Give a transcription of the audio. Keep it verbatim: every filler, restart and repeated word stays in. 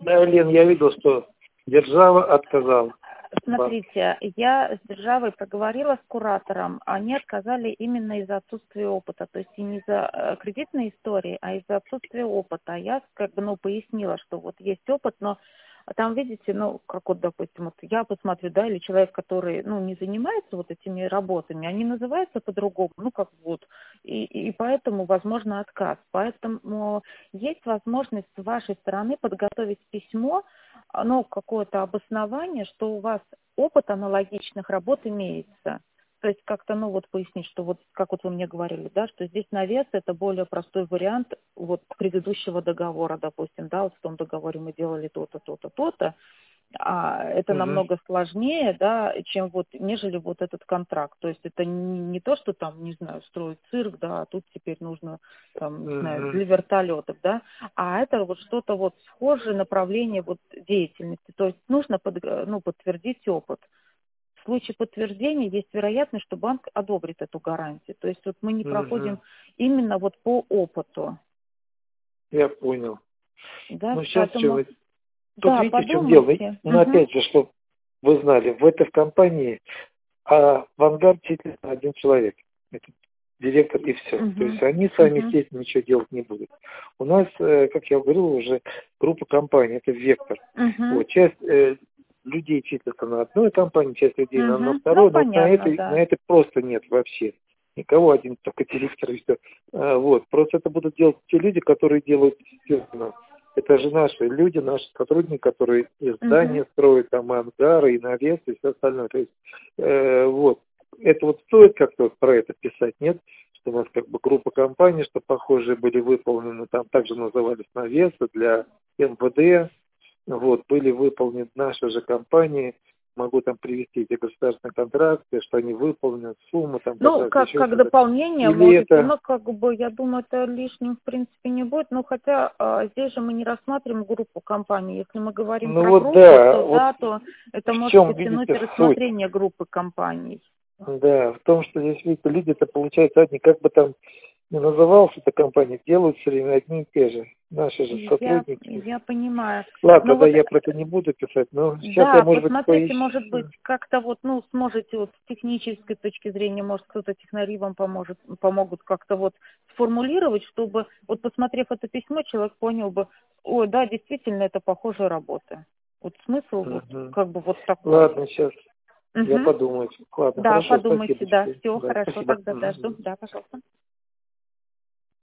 Да, Лен, я видел, что держава отказала. Смотрите, я с державой проговорила с куратором, они отказали именно из-за отсутствия опыта, то есть и не из-за э, кредитной истории, а из-за отсутствия опыта. Я как бы, ну, пояснила, что вот есть опыт, но там, видите, ну, как вот, допустим, вот я посмотрю, да, или человек, который, ну, не занимается вот этими работами, они называются по-другому, ну, как вот, и, и поэтому, возможно, отказ. Поэтому есть возможность с вашей стороны подготовить письмо, ну, какое-то обоснование, что у вас опыт аналогичных работ имеется. То есть как-то, ну, вот пояснить, что вот, как вот вы мне говорили, да, что здесь навес – это более простой вариант вот предыдущего договора, допустим, да, вот в том договоре мы делали то-то, то-то, то-то, а это Угу. намного сложнее, да, чем вот, нежели вот этот контракт. То есть это не, не то, что там, не знаю, строить цирк, да, а тут теперь нужно, там, не знаю, Угу. для вертолетов, да, а это вот что-то вот схожее направление вот деятельности. То есть нужно под, ну, подтвердить опыт. В случае подтверждения есть вероятность, что банк одобрит эту гарантию. То есть вот мы не Угу. проходим именно вот по опыту, Я понял. да, Ну, сейчас что поэтому, вы... Тут да, видите, в чем дело? подумайте. Ну, Угу. опять же, чтобы вы знали, в этой компании а в ангард числится один человек. Это директор и все. То Угу. есть они сами, Угу. естественно, ничего делать не будут. У нас, э, как я говорил, уже группа компаний, это вектор. Угу. Вот, часть э, людей числится на одной компании, часть людей на, на Угу. Ну, второй, но вот на понятно, этой, на да. этой просто нет вообще. Никого, один только директор и все. А, вот. Просто это будут делать те люди, которые делают естественно. Это же наши люди, наши сотрудники, которые и Угу. здания строят, там и ангары, и навес, и все остальное. То есть, э, вот. Это вот стоит как-то вот про это писать, нет? Что у нас как бы группа компаний, что похожие были выполнены, там также назывались навесы для эм вэ дэ, вот, были выполнены наши же компании, могу там привести эти государственные контракты, что они выполнены, суммы там, так Ну, далее, как, еще как что-то. дополнение Или можете, это, но как бы, я думаю, это лишним в принципе не будет. Но хотя а, здесь же мы не рассматриваем группу компаний. Если мы говорим ну про вот группу, да, то вот да, то это в может чем, потянуть видите, суть. рассмотрение группы компаний. Да, в том, что здесь, видите, люди-то, получается, одни, как бы там ни назывался эта компания, делают все время одни и те же. Наши же Я, сотрудники. я понимаю. Ладно, Но да, вот я про это не буду писать, но сейчас я, да, может быть, посмотрите, может быть, поищу. как-то вот, ну, сможете вот с технической точки зрения, может, кто-то технари вам поможет, помогут как-то вот сформулировать, чтобы, вот посмотрев это письмо, человек понял бы, ой, да, действительно, это похожая работа. Вот смысл вот Мгм. как бы вот такой. Ладно, сейчас я Угу. подумаю. Ладно, Да, хорошо, подумайте, спасибо. да, все, Да, хорошо, спасибо. тогда Мгм. дожду. Да, пожалуйста.